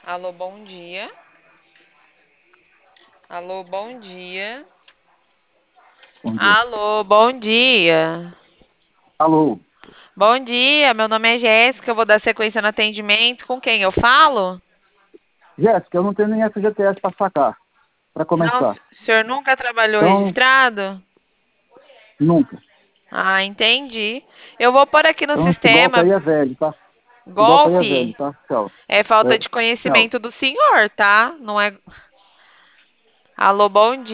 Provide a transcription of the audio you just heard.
Alô, bom dia. Alô, bom dia. Bom dia. Alô, bom dia. Alô, Bom dia, meu nome é Jéssica, eu vou dar sequência no atendimento. Com quem eu falo? Jéssica, eu não tenho nem FGTS para sacar, para Não, começar. o senhor nunca trabalhou Então, registrado? nunca. Ah, entendi. Eu vou pôr aqui no Então, esse golpe sistema. aí é velho, tá? Esse golpe aí é velho, Golpe tá? Tchau. é falta É, de tchau. conhecimento do senhor, tá? Não é. Alô, bom dia.